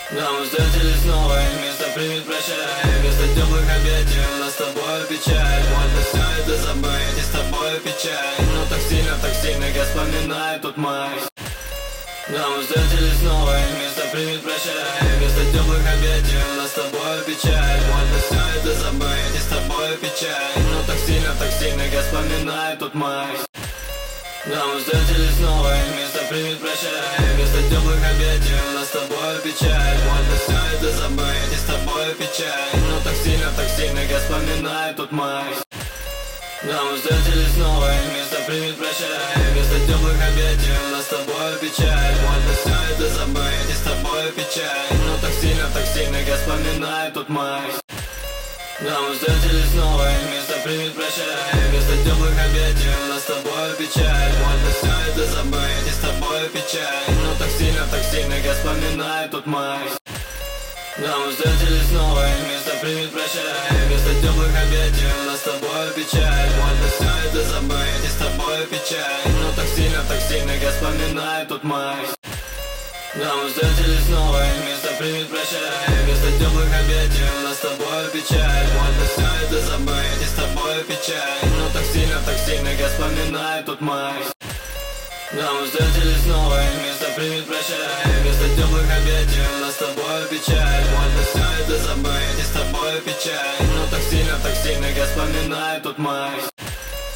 Да, мы встретились снова, и место примет прощай. Вместо теплых объятий у нас с тобой печаль. Можно все это забыть, и с тобой печаль. Но так сильно я вспоминаю тот май. Да, мы встретились снова, и место примет прощай. Вместо теплых объятий у нас с тобой печаль. Можно все это забыть, и с тобой печаль. Но так сильно я вспоминаю тот май. Да, мы встретились снова, и место примет прощай. Вместо теплых объятий у нас с тобой печаль. Можно все это забыть, и с тобой печаль. Но так сильно я вспоминаю тот май. Да, мы встретились снова, и место примет прощай. Вместо теплых объятий у нас с тобой печаль. Можно все это забыть, и с тобой печаль. Но так сильно я вспоминаю тот май. Да, мы встретились снова, и место примет прощай. Вместо теплых объятий у нас с тобой печаль. Можно все это забыть, и с тобой печаль. Но так сильно я вспоминаю тот май. Да, мы встретились снова, и место примет прощай. Вместо теплых объятий у нас с тобой печаль. Можно все это забыть, и с тобой печаль. Но так сильно я вспоминаю тот май. Да, мы встретились снова, и место примет прощай. Вместо теплых объятий у нас с тобой печаль. Можно все это забыть, и с тобой печаль. Но так сильно я вспоминаю тот май. Да, мы встретились снова, и место примет прощай. Вместо теплых объятий у нас с тобой печаль. Можно все это забыть, и с тобой печаль. Но так сильно я вспоминаю тот май.